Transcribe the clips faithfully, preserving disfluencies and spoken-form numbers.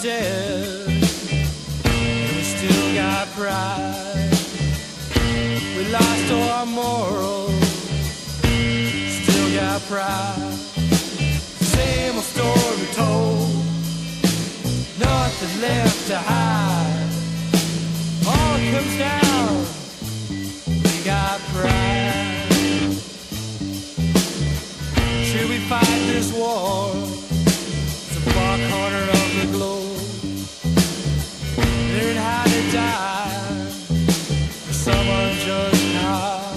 dead, and we still got pride. We lost all our morals, still got pride. Same old story told, nothing left to hide. All comes down, we got pride. Should we fight this war? It's a far corner of the globe. Learn how to die for someone just now.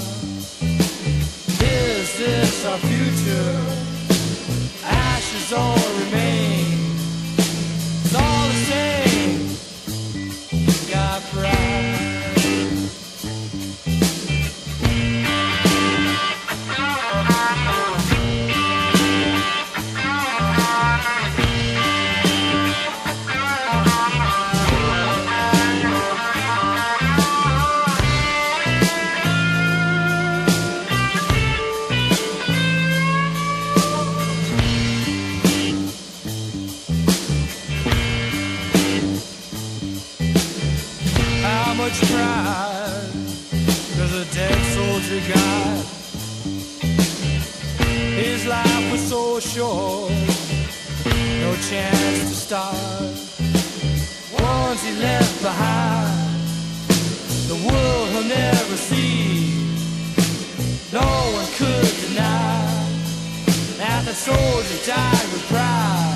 Is this our future? Ashes all remain. It's all the same. We got pride. Much pride does a dead soldier got? His life was so short, no chance to start. Once he left behind the world he'll never see. No one could deny that the soldier died with pride.